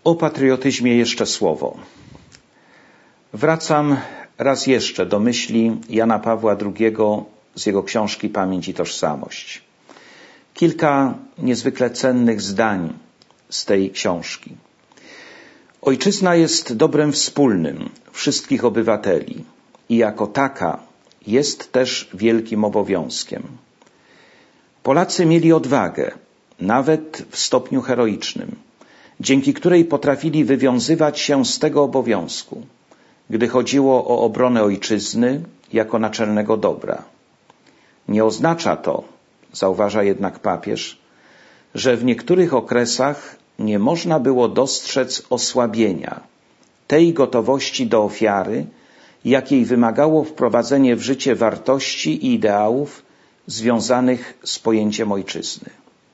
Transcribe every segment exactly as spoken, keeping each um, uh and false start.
O patriotyzmie jeszcze słowo. Wracam raz jeszcze do myśli Jana Pawła drugiego z jego książki Pamięć i Tożsamość. Kilka niezwykle cennych zdań z tej książki. Ojczyzna jest dobrem wspólnym wszystkich obywateli i jako taka jest też wielkim obowiązkiem. Polacy mieli odwagę, nawet w stopniu heroicznym, dzięki której potrafili wywiązywać się z tego obowiązku, gdy chodziło o obronę ojczyzny jako naczelnego dobra. Nie oznacza to, zauważa jednak papież, że w niektórych okresach nie można było dostrzec osłabienia tej gotowości do ofiary, jakiej wymagało wprowadzenie w życie wartości i ideałów związanych z pojęciem ojczyzny.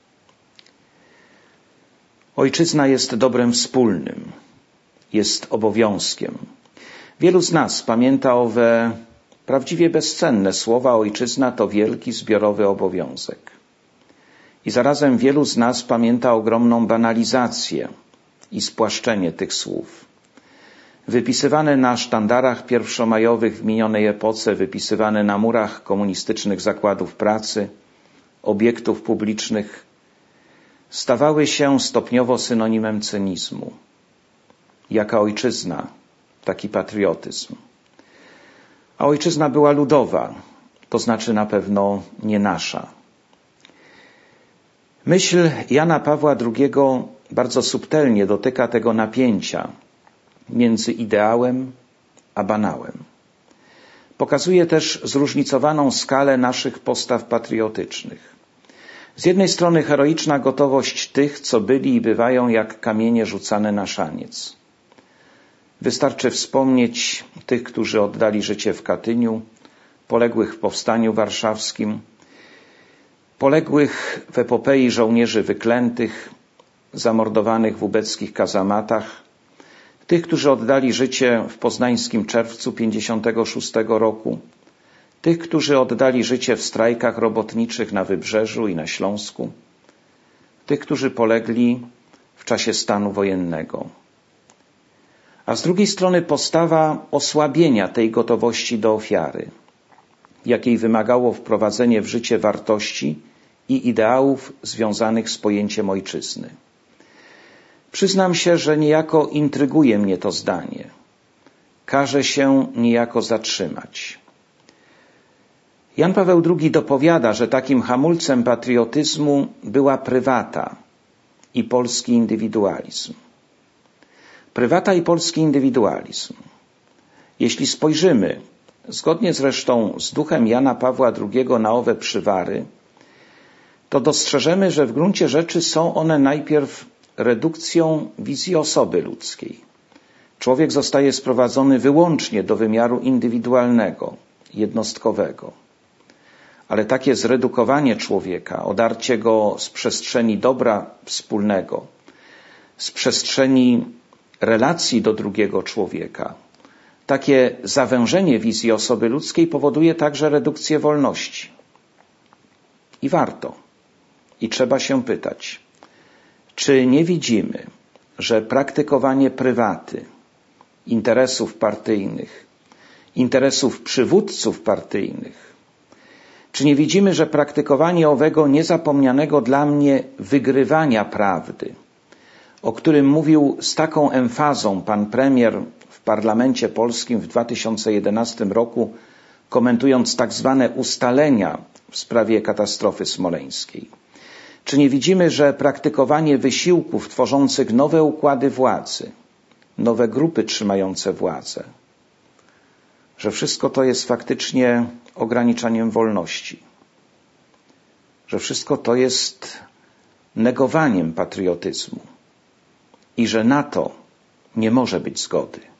Ojczyzna jest dobrem wspólnym, jest obowiązkiem. Wielu z nas pamięta owe prawdziwie bezcenne słowa: ojczyzna to wielki zbiorowy obowiązek. I zarazem wielu z nas pamięta ogromną banalizację i spłaszczenie tych słów. Wypisywane na sztandarach pierwszomajowych w minionej epoce, wypisywane na murach komunistycznych zakładów pracy, obiektów publicznych, stawały się stopniowo synonimem cynizmu. Jaka ojczyzna, taki patriotyzm. A ojczyzna była ludowa, to znaczy na pewno nie nasza. Myśl Jana Pawła drugiego bardzo subtelnie dotyka tego napięcia między ideałem a banałem. Pokazuje też zróżnicowaną skalę naszych postaw patriotycznych. Z jednej strony heroiczna gotowość tych, co byli i bywają jak kamienie rzucane na szaniec. Wystarczy wspomnieć tych, którzy oddali życie w Katyniu, poległych w Powstaniu Warszawskim, poległych w epopei żołnierzy wyklętych, zamordowanych w ubeckich kazamatach, tych, którzy oddali życie w poznańskim czerwcu pięćdziesiątego szóstego roku, tych, którzy oddali życie w strajkach robotniczych na Wybrzeżu i na Śląsku, tych, którzy polegli w czasie stanu wojennego. A z drugiej strony postawa osłabienia tej gotowości do ofiary, jakiej wymagało wprowadzenie w życie wartości i ideałów związanych z pojęciem ojczyzny. Przyznam się, że niejako intryguje mnie to zdanie. Każe się niejako zatrzymać. Jan Paweł drugi dopowiada, że takim hamulcem patriotyzmu była prywata i polski indywidualizm. Prywata i polski indywidualizm. Jeśli spojrzymy, zgodnie zresztą z duchem Jana Pawła drugiego, na owe przywary, to dostrzeżemy, że w gruncie rzeczy są one najpierw redukcją wizji osoby ludzkiej. Człowiek zostaje sprowadzony wyłącznie do wymiaru indywidualnego, jednostkowego. Ale takie zredukowanie człowieka, odarcie go z przestrzeni dobra wspólnego, z przestrzeni relacji do drugiego człowieka, takie zawężenie wizji osoby ludzkiej powoduje także redukcję wolności. I warto, i trzeba się pytać, czy nie widzimy, że praktykowanie prywaty, interesów partyjnych, interesów przywódców partyjnych, czy nie widzimy, że praktykowanie owego niezapomnianego dla mnie wygrywania prawdy, o którym mówił z taką emfazą pan premier w parlamencie polskim w dwa tysiące jedenastym roku, komentując tak zwane ustalenia w sprawie katastrofy smoleńskiej. Czy nie widzimy, że praktykowanie wysiłków tworzących nowe układy władzy, nowe grupy trzymające władzę, że wszystko to jest faktycznie ograniczaniem wolności, że wszystko to jest negowaniem patriotyzmu i że na to nie może być zgody.